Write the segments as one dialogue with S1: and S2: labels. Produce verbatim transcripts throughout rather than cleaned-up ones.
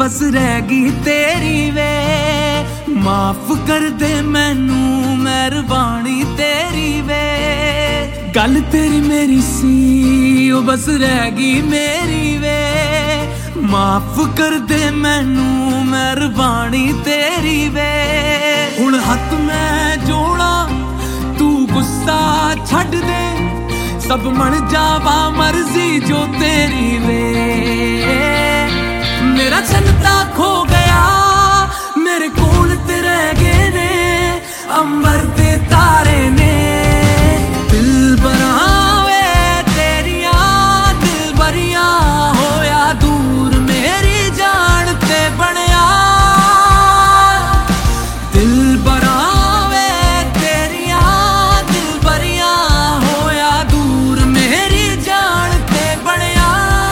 S1: बस रहेगी तेरी वे। माफ कर दे मैनू मेहरबानी तेरी वे। गल तेरी मेरी सी ओ बस रहेगी मेरी वे। माफ कर दे मैनू मेहरबानी तेरी वे। हुण हथ मैं जोड़ा तू गुस्सा छड्ड दे। सब मन जावा मर्जी जो तेरी वे। मेरा चलता खो गया मेरे कोल ते रह गए ने अंबर दे तारे ने। दिल बनावे तेरिया दिल बरिया होया दूर मेरी जान ते बनया। दिल बनावे तेरिया दिल बरिया होया दूर मेरी जान ते बनया।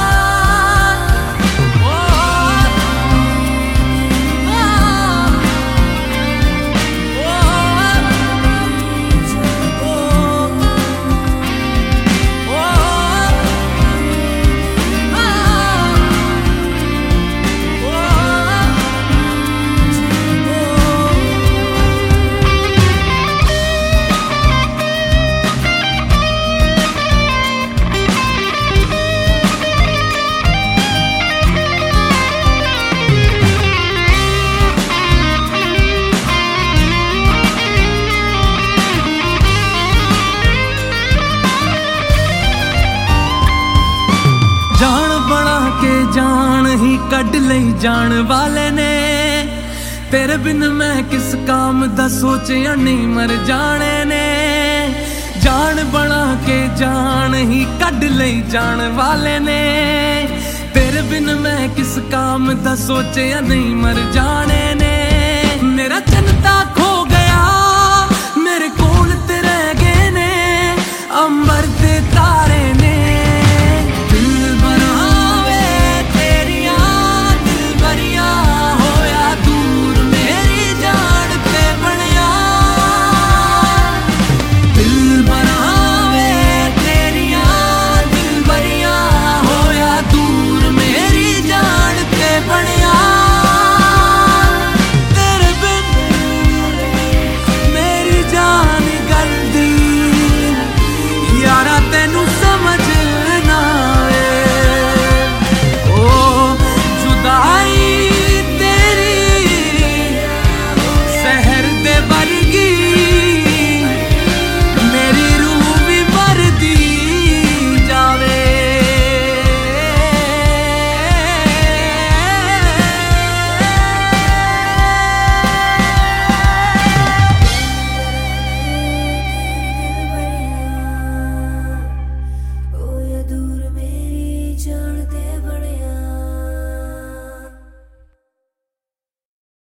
S1: जान बना के जान ही कढ़ लई जान वाले ने। तेरे बिन मैं किस काम दा सोचिया नहीं मर जाने ने। जान बना के जान ही कढ़ लई जान वाले ने। तेरे बिन मैं किस काम दा सोचिया नहीं मर जाने ने। मेरा चलता खो गया मेरे कोल ते रह गए ने अंबर दे तारे ने। तेनू